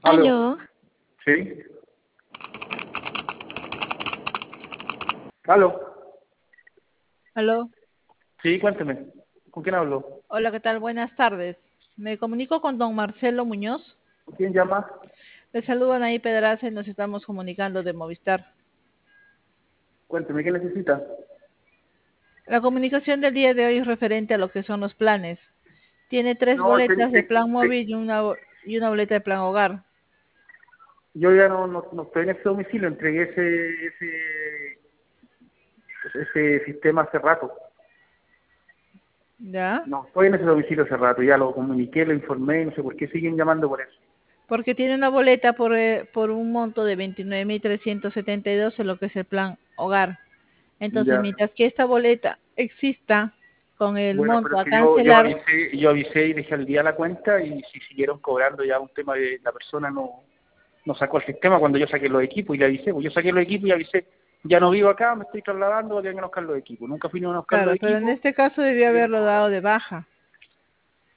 Aló. Aló, ¿Sí? Aló. Aló, Sí, cuénteme. ¿Con quién hablo? hola, ¿qué tal? Buenas tardes. Me comunico con don Marcelo Muñoz. ¿Quién llama? Le saludan ahí Pedraza y nos estamos comunicando de Movistar. Cuénteme, ¿qué necesita? La comunicación del día de hoy es referente a lo que son los planes. Tiene tres No, boletas de plan móvil y una boleta de plan hogar. yo ya no estoy en ese domicilio, entregué ese sistema hace rato. ¿Ya? No estoy en ese domicilio hace rato, ya lo comuniqué, lo informé, no sé por qué siguen llamando por eso. Porque tiene una boleta por un monto de 29.372 en lo que es el plan hogar. Entonces, Ya. mientras que esta boleta exista con el Bueno, pero monto es a que yo cancelar. avisé y dejé al día la cuenta y si siguieron cobrando ya un tema de la persona no sacó el sistema cuando yo saqué los equipos y le avisé, pues yo saqué los equipos y avisé, ya no vivo acá, me estoy trasladando, voy a tener que buscar los equipos. Nunca fui a buscar los Claro, pero en equipos este caso y debió siguieron haberlo dado cobrando. de baja.